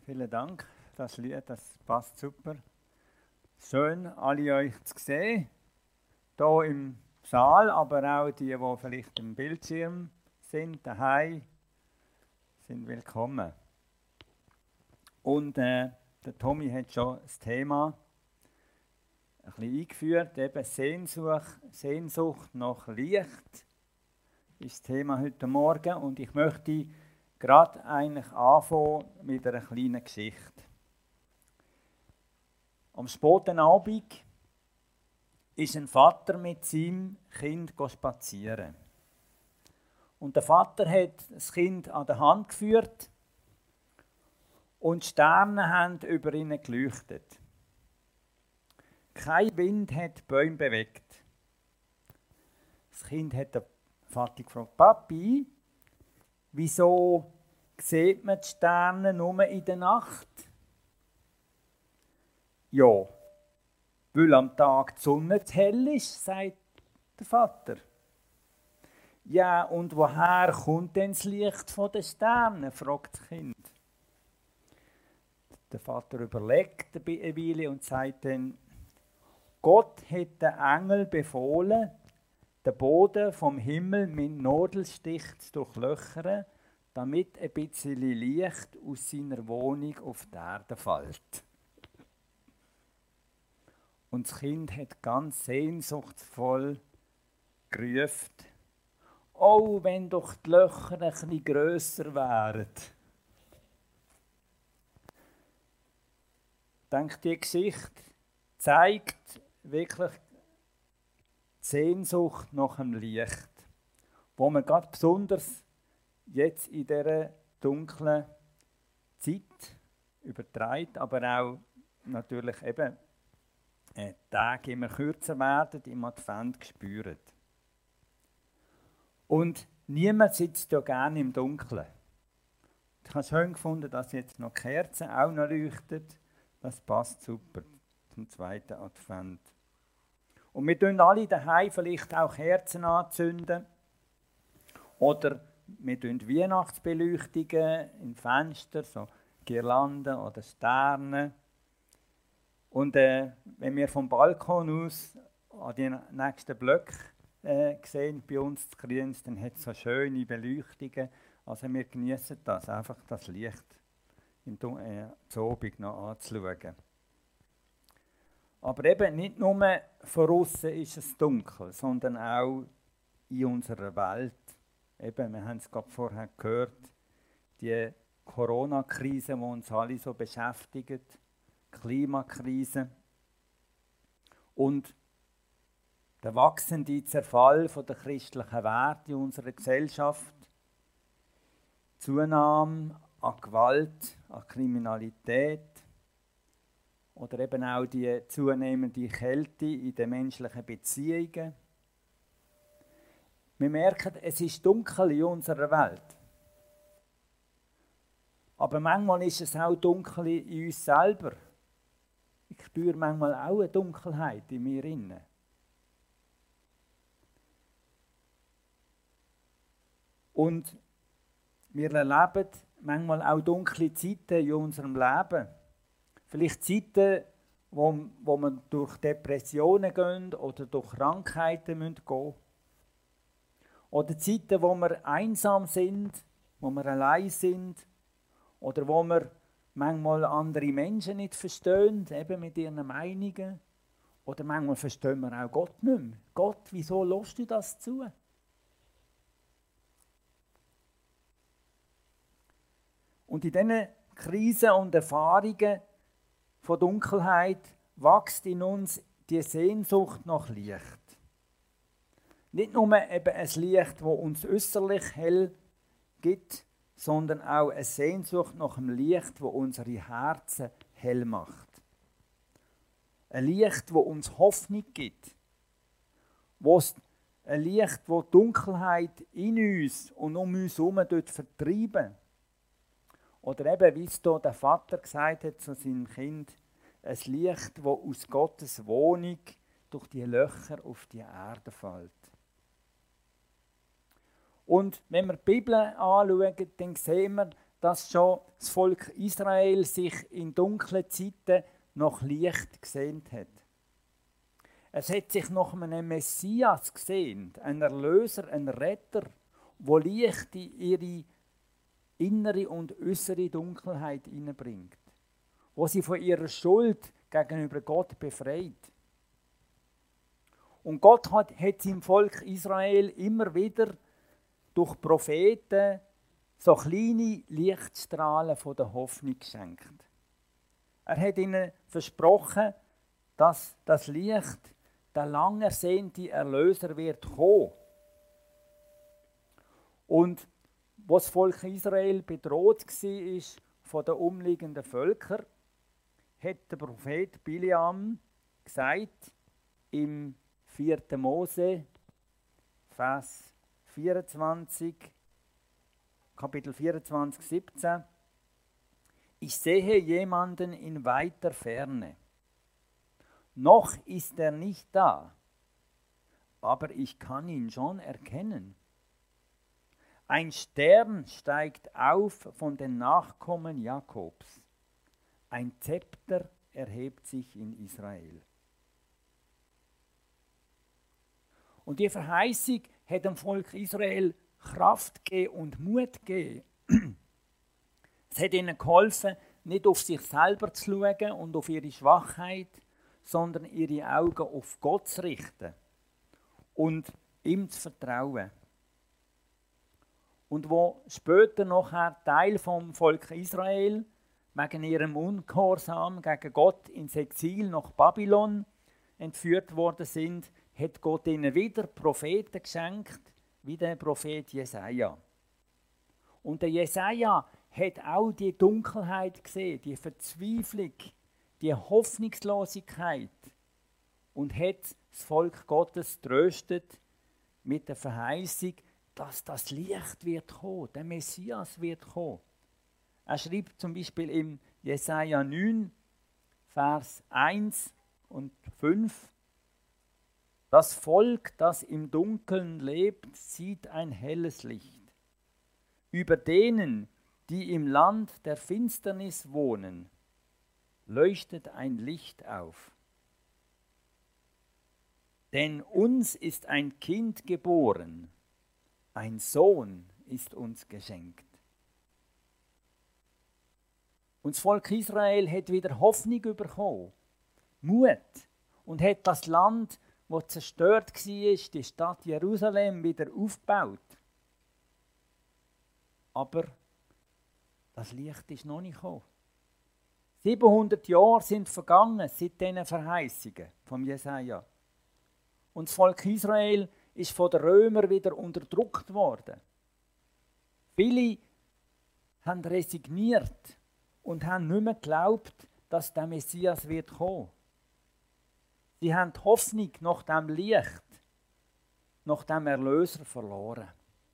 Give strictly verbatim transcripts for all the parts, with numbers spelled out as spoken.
Vielen Dank. Das Lied, das passt super. Schön, alle euch zu sehen. Hier im Saal, aber auch die, die vielleicht im Bildschirm sind, daheim, sind willkommen. Und äh, der Tommy hat schon das Thema ein bisschen eingeführt, eben Sehnsucht, Sehnsucht nach Licht ist das Thema heute Morgen. Und ich möchte gerade eigentlich anfangen mit einer kleinen Geschichte. Am späten Abend ist ein Vater mit seinem Kind spazieren. Und der Vater hat das Kind an der Hand geführt und die Sterne haben über ihnen geleuchtet. Kein Wind hat die Bäume bewegt. Das Kind hat den Vater gefragt: Papi, wieso sieht man die Sterne nur in der Nacht? Ja, weil am Tag die Sonne zu hell ist, sagt der Vater. Ja, und woher kommt denn das Licht von den Sternen? Fragt das Kind. Der Vater überlegt eine Weile und sagt dann: Gott hat den Engel befohlen, den Boden vom Himmel mit Nadelstich zu durchlöchern, damit ein bisschen Licht aus seiner Wohnung auf die Erde fällt. Und das Kind hat ganz sehnsuchtsvoll gerufen: Oh, wenn doch die Löcher ein bisschen grösser wären. Ich denke, die Geschichte zeigt wirklich die Sehnsucht nach dem Licht, wo man ganz besonders jetzt in dieser dunklen Zeit übertreibt, aber auch natürlich eben äh, Tage immer kürzer werden, im Advent spüren. Und niemand sitzt ja gerne im Dunkeln. Ich habe es schön gefunden, dass jetzt noch Kerzen auch noch leuchten. Das passt super zum zweiten Advent. Und wir zünden alle daheim vielleicht auch Kerzen anzünden. Oder wir zünden Weihnachtsbeleuchtungen in Fenster, so Girlanden oder Sterne. Und äh, wenn wir vom Balkon aus an die nächsten Blöcke äh, sehen, bei uns zu Kriens, dann hat es so schöne Beleuchtungen. Also wir genießen das, einfach das Licht im äh, Abend noch anzuschauen. Aber eben nicht nur von außen ist es dunkel, sondern auch in unserer Welt. Eben, wir haben es gerade vorher gehört, die Corona-Krise, die uns alle so beschäftigt, Klimakrise und der wachsende Zerfall der christlichen Werte in unserer Gesellschaft, Zunahme an Gewalt, an Kriminalität oder eben auch die zunehmende Kälte in den menschlichen Beziehungen. Wir merken, es ist dunkel in unserer Welt. Aber manchmal ist es auch dunkel in uns selber. Ich spüre manchmal auch eine Dunkelheit in mir inne. Und wir erleben manchmal auch dunkle Zeiten in unserem Leben. Vielleicht Zeiten, wo, wo wir durch Depressionen gehen oder durch Krankheiten gehen müssen. Oder Zeiten, wo wir einsam sind, wo wir allein sind. Oder wo wir manchmal andere Menschen nicht verstehen, eben mit ihren Meinungen. Oder manchmal verstehen wir auch Gott nicht mehr. Gott, wieso lässt du das zu? Und in diesen Krisen und Erfahrungen von Dunkelheit wächst in uns die Sehnsucht nach Licht. Nicht nur eben ein Licht, das uns äußerlich hell gibt, sondern auch eine Sehnsucht nach dem Licht, das unsere Herzen hell macht. Ein Licht, das uns Hoffnung gibt. Ein Licht, das die Dunkelheit in uns und um uns herum vertreiben. Oder eben, wie es hier der Vater gesagt hat zu seinem Kind, ein Licht, das aus Gottes Wohnung durch die Löcher auf die Erde fällt. Und wenn wir die Bibel anschauen, dann sehen wir, dass schon das Volk Israel sich in dunklen Zeiten nach Licht gesehnt hat. Es hat sich nach einem Messias gesehnt, ein Erlöser, ein Retter, wo Licht in ihre innere und äußere Dunkelheit hineinbringt, wo sie von ihrer Schuld gegenüber Gott befreit. Und Gott hat, hat seinem Volk Israel immer wieder durch Propheten so kleine Lichtstrahlen von der Hoffnung geschenkt. Er hat ihnen versprochen, dass das Licht, der lang ersehnte Erlöser, wird kommen. Und was das Volk Israel bedroht war von den umliegenden Völkern, hat der Prophet Biliam gesagt im vierten Mose, Vers vierundzwanzig, Kapitel vierundzwanzig, siebzehn. Ich sehe jemanden in weiter Ferne. Noch ist er nicht da, aber ich kann ihn schon erkennen. Ein Stern steigt auf von den Nachkommen Jakobs. Ein Zepter erhebt sich in Israel. Und die Verheißung hat dem Volk Israel Kraft gegeben und Mut gegeben. Es hat ihnen geholfen, nicht auf sich selber zu schauen und auf ihre Schwachheit, sondern ihre Augen auf Gott zu richten und ihm zu vertrauen. Und wo später nachher Teil vom Volk Israel wegen ihrem Ungehorsam gegen Gott ins Exil nach Babylon entführt worden sind, hat Gott ihnen wieder Propheten geschenkt, wie der Prophet Jesaja. Und der Jesaja hat auch die Dunkelheit gesehen, die Verzweiflung, die Hoffnungslosigkeit und hat das Volk Gottes tröstet mit der Verheißung, dass das Licht wird kommen, der Messias wird kommen. Er schreibt zum Beispiel im Jesaja neun, Vers eins und fünf: Das Volk, das im Dunkeln lebt, sieht ein helles Licht. Über denen, die im Land der Finsternis wohnen, leuchtet ein Licht auf. Denn uns ist ein Kind geboren, ein Sohn ist uns geschenkt. Und das Volk Israel hat wieder Hoffnung bekommen, Mut, und hat das Land, das zerstört war, die Stadt Jerusalem, wieder aufgebaut. Aber das Licht ist noch nicht gekommen. siebenhundert Jahre sind vergangen seit diesen Verheißungen vom Jesaja. Und das Volk Israel ist von den Römern wieder unterdrückt worden. Viele haben resigniert und haben nicht mehr geglaubt, dass der Messias wird kommen. Sie haben die Hoffnung nach dem Licht, nach dem Erlöser verloren.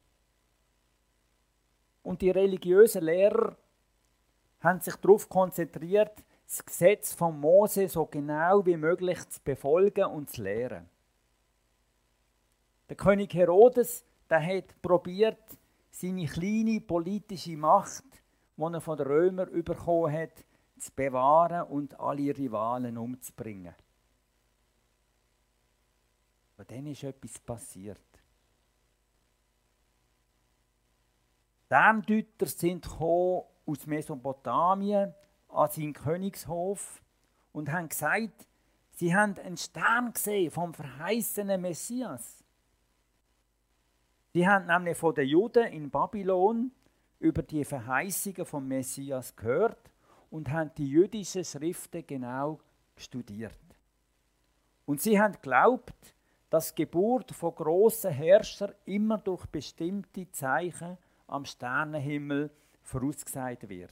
Und die religiösen Lehrer haben sich darauf konzentriert, das Gesetz von Mose so genau wie möglich zu befolgen und zu lehren. Der König Herodes, der hat probiert, seine kleine politische Macht, die er von den Römern bekommen hat, zu bewahren und alle Rivalen umzubringen. Aber dann ist etwas passiert. Die Sterndeuter sind gekommen aus Mesopotamien an seinen Königshof und haben gesagt, sie haben einen Stern gesehen vom verheißenen Messias. Sie haben nämlich von den Juden in Babylon über die Verheißungen vom Messias gehört und haben die jüdischen Schriften genau studiert. Und sie haben geglaubt, dass die Geburt von grossen Herrschern immer durch bestimmte Zeichen am Sternenhimmel vorausgesagt wird.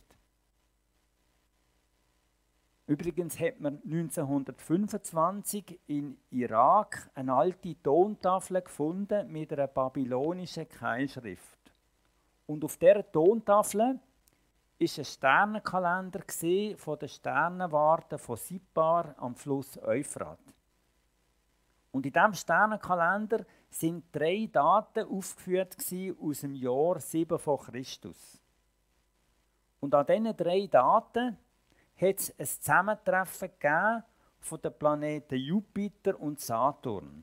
Übrigens hat man neunzehnhundertfünfundzwanzig in Irak eine alte Tontafel gefunden mit einer babylonischen Keilschrift. Und auf dieser Tontafel war ein Sternenkalender von den Sternenwarten von Sipar am Fluss Euphrat. Und in diesem Sternenkalender sind drei Daten aufgeführt aus dem Jahr sieben vor Christus. Und an diesen drei Daten hat es ein Zusammentreffen gegeben von den Planeten Jupiter und Saturn.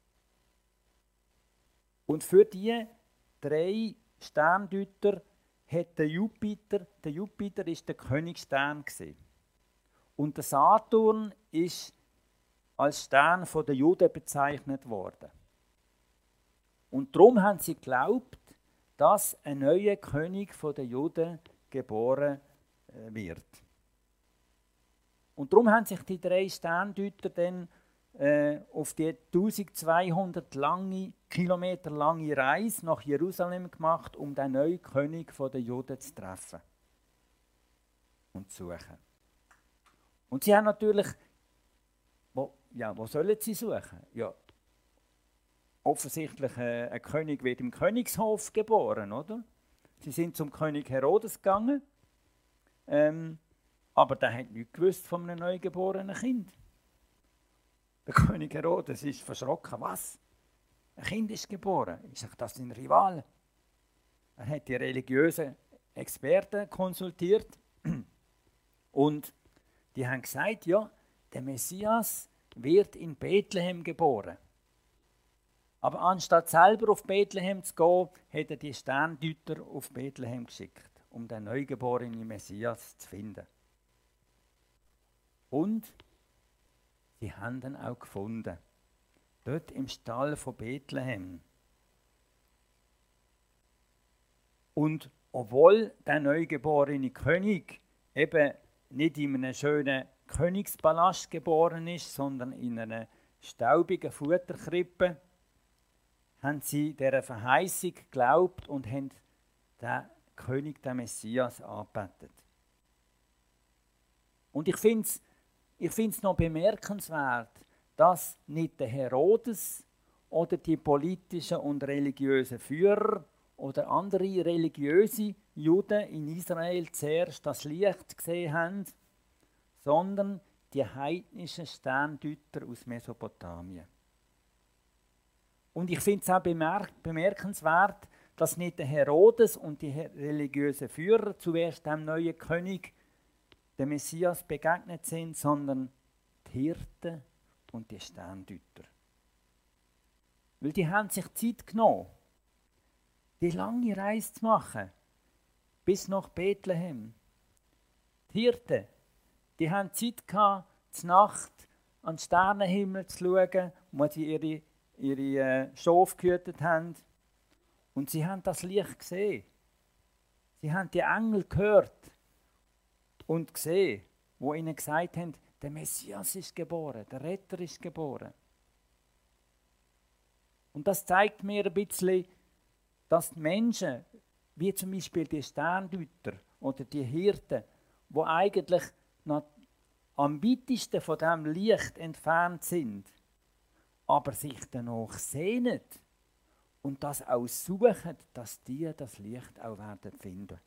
Und für diese drei Sterndeuter hat der Jupiter, der Jupiter ist der Königsstern gewesen. Und der Saturn ist als Stern von den Juden bezeichnet worden. Und darum haben sie geglaubt, dass ein neuer König von den Juden geboren wird. Und darum haben sich die drei Sterndeuter dann äh, auf die eintausendzweihundert lange, Kilometer lange Reise nach Jerusalem gemacht, um den neuen König von den Juden zu treffen und zu suchen. Und sie haben natürlich, wo, ja, wo sollen sie suchen? Ja, offensichtlich äh, ein König wird im Königshof geboren, oder? Sie sind zum König Herodes gegangen, ähm, aber der hat nichts gewusst von einem neugeborenen Kind. Der König Herodes ist verschrocken. Was? Ein Kind ist geboren. Ich sage, das sind Rivalen. Er hat die religiösen Experten konsultiert und die haben gesagt, ja, der Messias wird in Bethlehem geboren. Aber anstatt selber auf Bethlehem zu gehen, hat er die Sterndeuter auf Bethlehem geschickt, um den neugeborenen Messias zu finden. Und sie haben ihn auch gefunden. Dort im Stall von Bethlehem. Und obwohl der neugeborene König eben nicht in einem schönen Königspalast geboren ist, sondern in einer staubigen Futterkrippe, haben sie dieser Verheißung geglaubt und haben den König, den Messias, angebetet. Und ich finde es ich find's noch bemerkenswert, dass nicht der Herodes oder die politischen und religiösen Führer oder andere religiöse Juden in Israel zuerst das Licht gesehen haben, sondern die heidnischen Sterndeuter aus Mesopotamien. Und ich finde es auch bemerk- bemerkenswert, dass nicht der Herodes und die religiösen Führer zuerst dem neuen König, dem Messias, begegnet sind, sondern die Hirten und die Sterndeuter. Weil die haben sich Zeit genommen, die lange Reise zu machen, bis nach Bethlehem. Die Hirten, die haben Zeit gehabt, zur Nacht an den Sternenhimmel zu schauen, wo sie ihre, ihre äh, Schafe gehütet haben. Und sie haben das Licht gesehen. Sie haben die Engel gehört und gesehen, wo ihnen gesagt haben, der Messias ist geboren, der Retter ist geboren. Und das zeigt mir ein bisschen, dass die Menschen, wie zum Beispiel die Sterndeuter oder die Hirten, die eigentlich noch am weitesten von diesem Licht entfernt sind, aber sich danach sehnen und das auch suchen, dass die das Licht auch werden finden.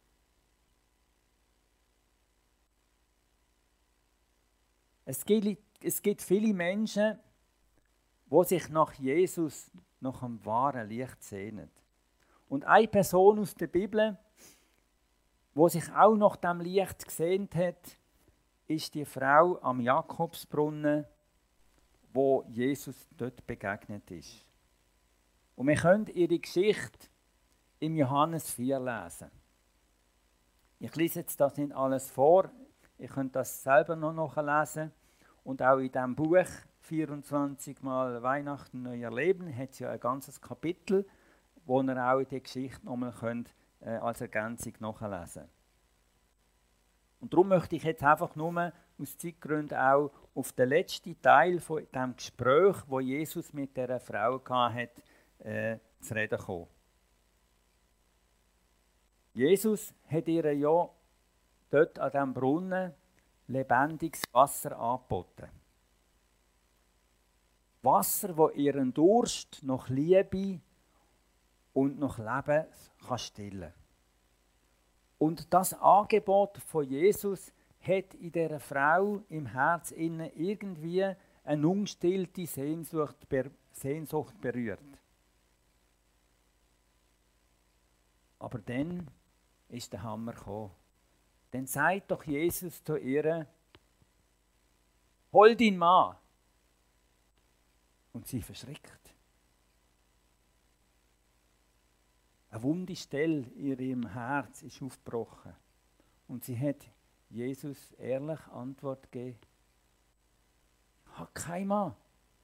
Es gibt, es gibt viele Menschen, die sich nach Jesus, nach dem wahren Licht sehnen. Und eine Person aus der Bibel, die sich auch nach dem Licht gesehnt hat, ist die Frau am Jakobsbrunnen, wo Jesus dort begegnet ist. Und wir können ihre Geschichte im Johannes vier lesen. Ich lese jetzt das nicht alles vor, ihr könnt das selber noch nachlesen. Und auch in diesem Buch vierundzwanzig Mal Weihnachten neu erleben hat es ja ein ganzes Kapitel, wo ihr auch die Geschichte nochmal könnt, äh, als Ergänzung nachlesen. Und darum möchte ich jetzt einfach nur aus Zeitgründen auch auf den letzten Teil von dem Gespräch, wo Jesus mit dieser Frau hatte, äh, zu reden kommen. Jesus hat ihr ja dort an diesem Brunnen lebendiges Wasser angeboten. Wasser, das ihren Durst nach Liebe und nach Leben kann stillen. Und das Angebot von Jesus hat in dieser Frau im Herz innen irgendwie eine unstillte Sehnsucht, Sehnsucht berührt. Aber dann ist der Hammer gekommen. dann sagt doch Jesus zu ihr, hol deinen Mann. Und sie verschreckt. Eine wunde Stelle in ihrem Herz ist aufgebrochen. Und sie hat Jesus ehrlich Antwort gegeben. Ich habe keinen Mann.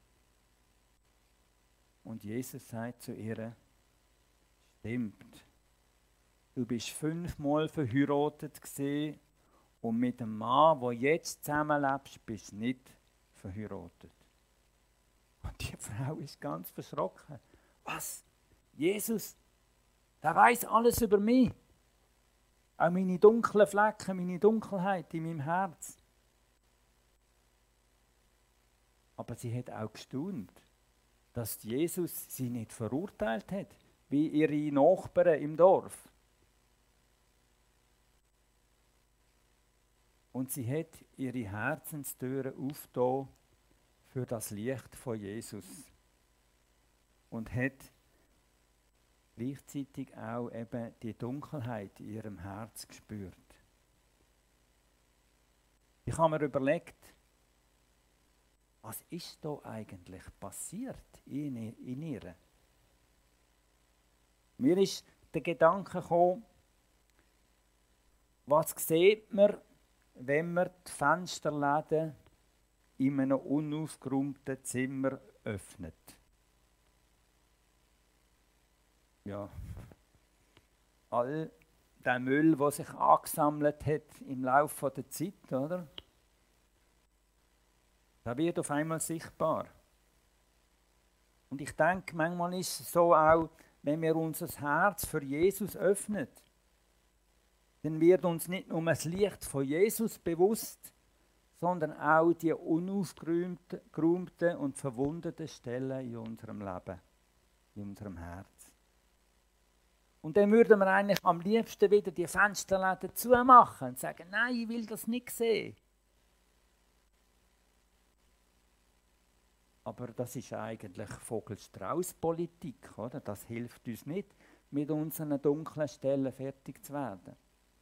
Und Jesus sagt zu ihr, stimmt. Du bist fünfmal verheiratet gewesen und mit dem Mann, der jetzt zusammenlebst, bist du nicht verheiratet. Und die Frau ist ganz verschrocken. Was? Jesus, der weiß alles über mich. Auch meine dunklen Flecken, meine Dunkelheit in meinem Herz. Aber sie hat auch gestaunt, dass Jesus sie nicht verurteilt hat, wie ihre Nachbarn im Dorf. Und sie hat ihre Herzenstüren aufgetan für das Licht von Jesus. Und hat gleichzeitig auch eben die Dunkelheit in ihrem Herz gespürt. Ich habe mir überlegt, was ist da eigentlich passiert in, in ihr? Mir ist der Gedanke gekommen, was sieht man, wenn man die Fensterläden in einem unaufgeräumten Zimmer öffnet? Ja, all der Müll, der sich angesammelt hat im Laufe der Zeit, oder? Das wird auf einmal sichtbar. Und ich denke, manchmal ist es so auch, wenn wir unser Herz für Jesus öffnen, dann wird uns nicht nur das Licht von Jesus bewusst, sondern auch die unaufgeräumten und verwundeten Stellen in unserem Leben, in unserem Herz. Und dann würden wir eigentlich am liebsten wieder die Fensterläden zumachen und sagen, nein, ich will das nicht sehen. Aber das ist eigentlich Vogel-Strauß-Politik, oder? Das hilft uns nicht, mit unseren dunklen Stellen fertig zu werden.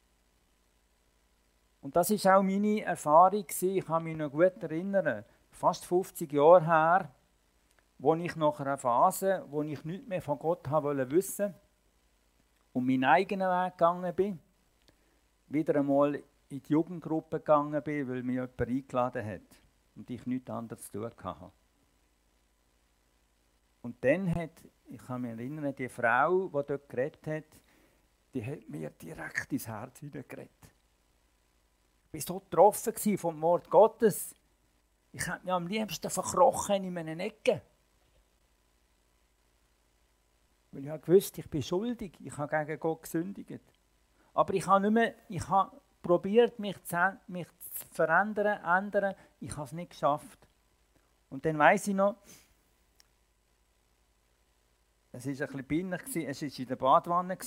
Und das ist auch meine Erfahrung. Ich kann mich noch gut erinnern, fast fünfzig Jahre her, wo ich nach einer Phase, wo ich nichts mehr von Gott haben wissen und meinen eigenen Weg gegangen bin, wieder einmal in die Jugendgruppe gegangen bin, weil mich jemand eingeladen hat und ich nichts anderes zu tun hatte. Und dann hat, ich kann mich erinnern, die Frau, die dort geredet hat, die hat mir direkt ins Herz hineingeredet. Ich war so getroffen vom Wort Gottes. Ich hätte mich am liebsten verkrochen in meinen Ecken. Weil ich wusste, ich bin schuldig, ich habe gegen Gott gesündigt. Aber ich habe nicht mehr, ich habe probiert, mich zu, mich zu verändern, ändern. Ich habe es nicht geschafft. Und dann weiss ich noch, es war ein bisschen peinlich, es war in der Badwanne.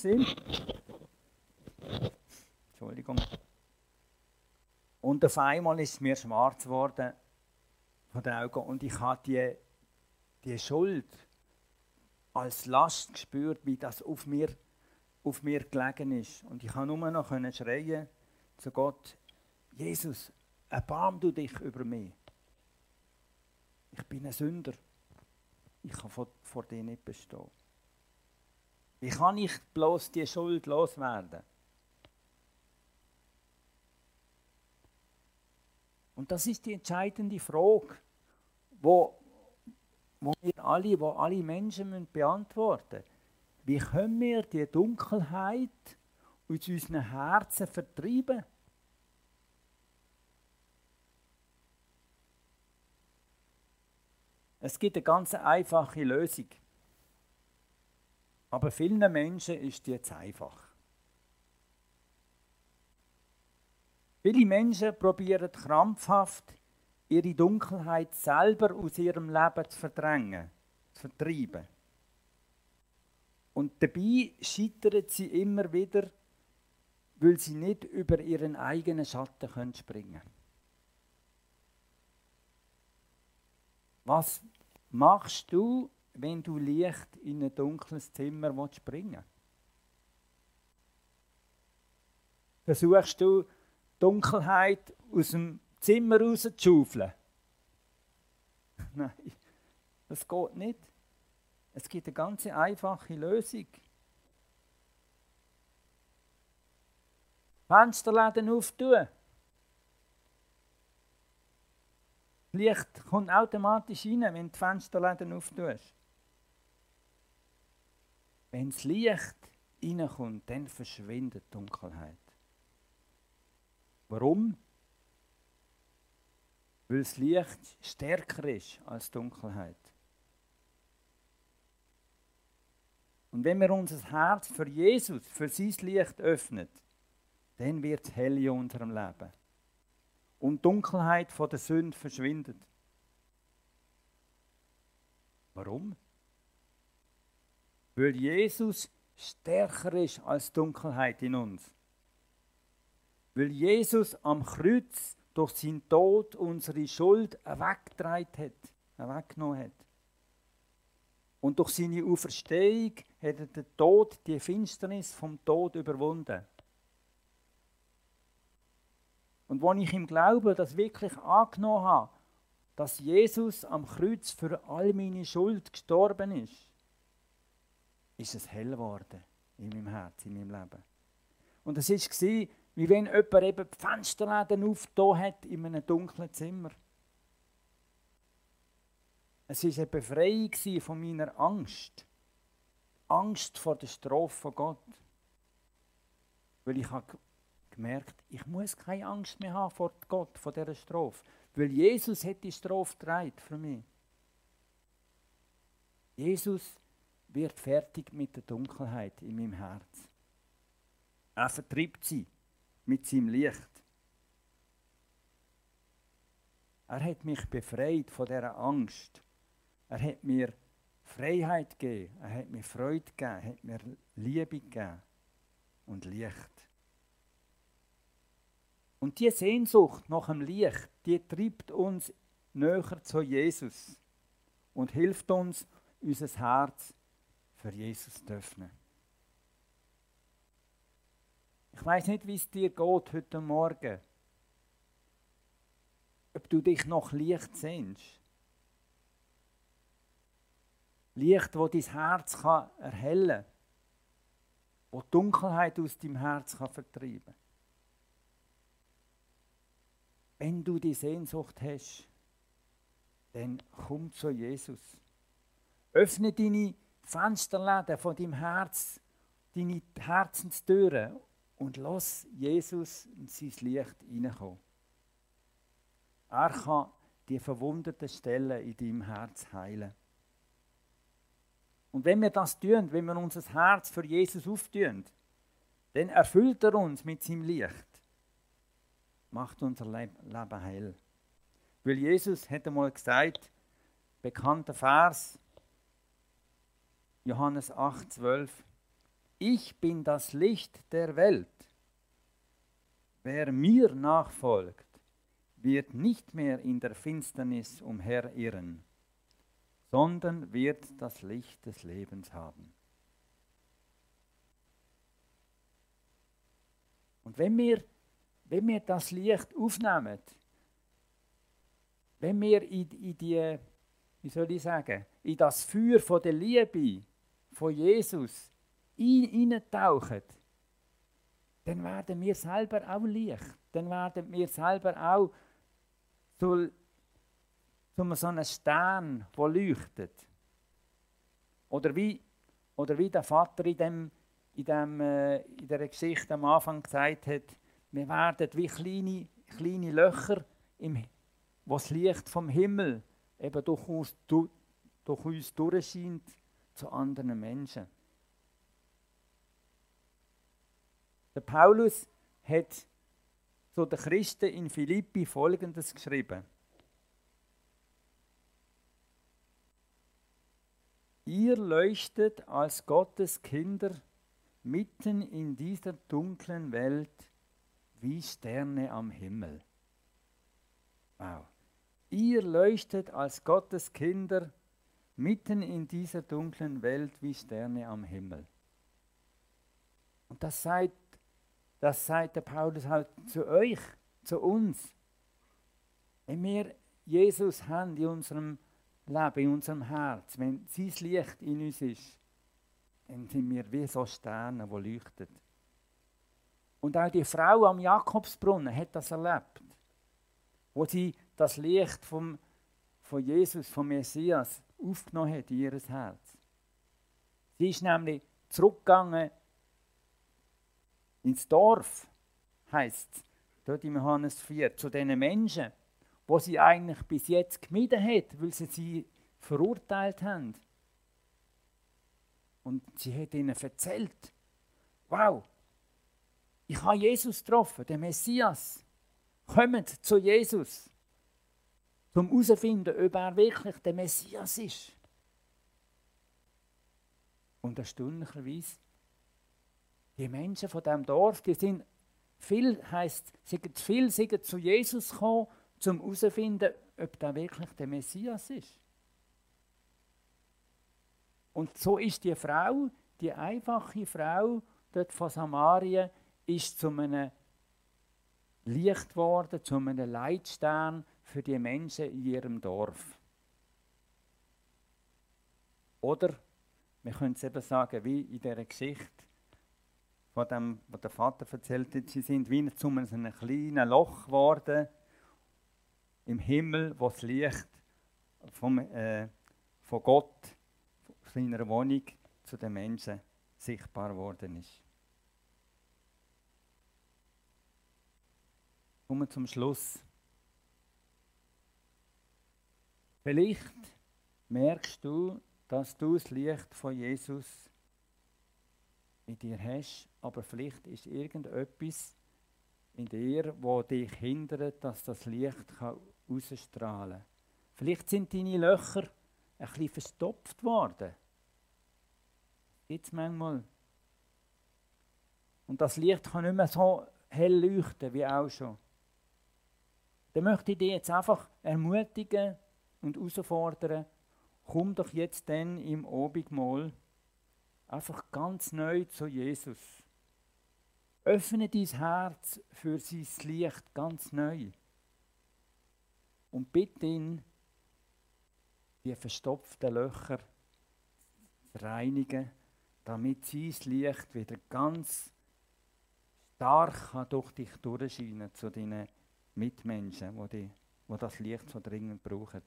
Entschuldigung. Und auf einmal ist es mir schwarz geworden von den Augen und ich habe die, die Schuld als Last gespürt, wie das auf mir, auf mir gelegen ist. Und ich konnte nur noch schreien zu Gott, Jesus, erbarm du dich über mich. Ich bin ein Sünder. Ich kann vor, vor dir nicht bestehen. Wie kann ich bloß die Schuld loswerden? Und das ist die entscheidende Frage, wo, wo wir alle, wo alle Menschen müssen beantworten müssen. Wie können wir die Dunkelheit aus unseren Herzen vertreiben? Es gibt eine ganz einfache Lösung. Aber vielen Menschen ist die jetzt einfach. Viele Menschen probieren krampfhaft, ihre Dunkelheit selber aus ihrem Leben zu verdrängen, zu vertreiben. Und dabei scheitern sie immer wieder, weil sie nicht über ihren eigenen Schatten springen können. Was machst du, wenn du Licht in ein dunkles Zimmer springen willst? Versuchst du, Dunkelheit aus dem Zimmer rauszuschaufeln. Nein, das geht nicht. Es gibt eine ganz einfache Lösung. Fensterläden auftun. Das Licht kommt automatisch rein, wenn du die Fensterläden auftust. Wenn das Licht reinkommt, dann verschwindet die Dunkelheit. Warum? Weil das Licht stärker ist als die Dunkelheit. Und wenn wir unser Herz für Jesus, für sein Licht öffnen, dann wird es hell in unserem Leben. Und die Dunkelheit von der Sünde verschwindet. Warum? Weil Jesus stärker ist als die Dunkelheit in uns. Weil Jesus am Kreuz durch seinen Tod unsere Schuld weggetragen hat, weggenommen hat. Und durch seine Auferstehung hat er den Tod, die Finsternis vom Tod überwunden. Und als ich im Glauben das wirklich angenommen habe, dass Jesus am Kreuz für all meine Schuld gestorben ist, ist es hell geworden in meinem Herzen, in meinem Leben. Und es war, wie wenn jemand eben die Fensterläden aufgetan hat in einem dunklen Zimmer. Es war eine Befreiung von meiner Angst. Angst vor der Strafe von Gott. Weil ich habe gemerkt, ich muss keine Angst mehr haben vor Gott, vor dieser Strafe. Weil Jesus hat die Strafe getragen für mich. Jesus wird fertig mit der Dunkelheit in meinem Herz. Er vertreibt sie mit seinem Licht. Er hat mich befreit von dieser Angst. Er hat mir Freiheit gegeben, er hat mir Freude gegeben, er hat mir Liebe gegeben und Licht. Und diese Sehnsucht nach dem Licht, die treibt uns näher zu Jesus und hilft uns, unser Herz für Jesus zu öffnen. Ich weiss nicht, wie es dir geht heute Morgen. Ob du dich nach Licht sehnst. Licht, das dein Herz kann erhellen kann, das die Dunkelheit aus deinem Herz kann vertreiben kann. Wenn du die Sehnsucht hast, dann komm zu Jesus. Öffne deine Fensterläden von deinem Herz, deine Herzenstüren und lass Jesus in sein Licht hineinkommen. Er kann die verwundeten Stellen in deinem Herz heilen. Und wenn wir das tun, wenn wir unser Herz für Jesus auftun, dann erfüllt er uns mit seinem Licht. Macht unser Leben hell. Weil Jesus hat einmal gesagt, bekannter Vers, Johannes acht, zwölf, ich bin das Licht der Welt. Wer mir nachfolgt, wird nicht mehr in der Finsternis umherirren, sondern wird das Licht des Lebens haben. Und wenn wir, wenn wir das Licht aufnehmen, wenn wir in, in die, wie soll ich sagen, in das Feuer von der Liebe von Jesus hineintauchen, dann werden wir selber auch Licht. Dann werden wir selber auch so, so, so ein Stern, der leuchtet. Oder wie, oder wie der Vater in, dem, in, dem, äh, in dieser Geschichte am Anfang gesagt hat, wir werden wie kleine, kleine Löcher, im, wo das Licht vom Himmel eben durch uns, durch, durch uns durchscheint zu anderen Menschen. Der Paulus hat zu den Christen in Philippi Folgendes geschrieben. Ihr leuchtet als Gottes Kinder mitten in dieser dunklen Welt wie Sterne am Himmel. Wow. Ihr leuchtet als Gottes Kinder mitten in dieser dunklen Welt wie Sterne am Himmel. Und das sagt Das sagt der Paulus halt zu euch, zu uns. Wenn wir Jesus haben in unserem Leben, in unserem Herz, wenn sein Licht in uns ist, dann sind wir wie so Sterne, die leuchten. Und auch die Frau am Jakobsbrunnen hat das erlebt, wo sie das Licht vom, von Jesus, vom Messias, aufgenommen hat in ihr Herz. Sie ist nämlich zurückgegangen ins Dorf, heisst es, dort im Johannes vier, zu diesen Menschen, wo sie eigentlich bis jetzt gemieden hat, weil sie sie verurteilt haben. Und sie hat ihnen erzählt, wow, ich habe Jesus getroffen, den Messias. Kommt zu Jesus, um herauszufinden, ob er wirklich der Messias ist. Und erstaunlicherweise, die Menschen von diesem Dorf, die sind viel, heisst, sind viel sind zu Jesus gekommen, um herauszufinden, ob der wirklich der Messias ist. Und so ist die Frau, die einfache Frau dort von Samarien, ist zu einem Licht geworden, zu einem Leitstern für die Menschen in ihrem Dorf. Oder, wir können es eben sagen, wie in dieser Geschichte, von dem, was der Vater erzählt hat, sie sind wie zu einem kleinen Loch geworden im Himmel, wo das Licht vom, äh, von Gott, von seiner Wohnung zu den Menschen sichtbar geworden ist. Kommen wir zum Schluss. Vielleicht merkst du, dass du das Licht von Jesus in dir hast, aber vielleicht ist irgendetwas in dir, das dich hindert, dass das Licht herausstrahlen kann. Vielleicht sind deine Löcher ein bisschen verstopft worden. Das gibt es manchmal. Und das Licht kann nicht mehr so hell leuchten wie auch schon. Dann möchte ich dich jetzt einfach ermutigen und herausfordern, komm doch jetzt dann im Abendmahl einfach ganz neu zu Jesus. Öffne dein Herz für sein Licht ganz neu. Und bitte ihn, die verstopften Löcher zu reinigen, damit sein Licht wieder ganz stark durch dich durchscheinen kann zu deinen Mitmenschen, die, die, die das Licht so dringend brauchen.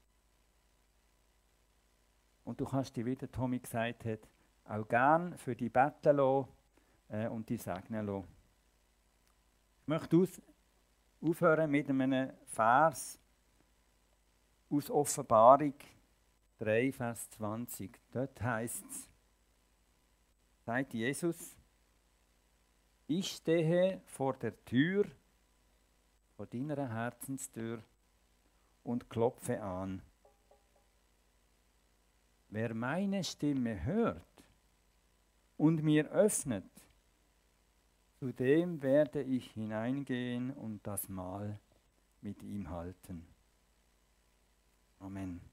Und du kannst dir, wie der Tommy gesagt hat, auch gern für die beten lassen äh, und die segnen lassen. Ich möchte aus, aufhören mit einem Vers aus Offenbarung drei, Vers zwanzig. Dort heisst es, sagt Jesus, ich stehe vor der Tür, vor deiner Herzenstür und klopfe an. Wer meine Stimme hört und mir öffnet, zu dem werde ich hineingehen und das Mahl mit ihm halten. Amen.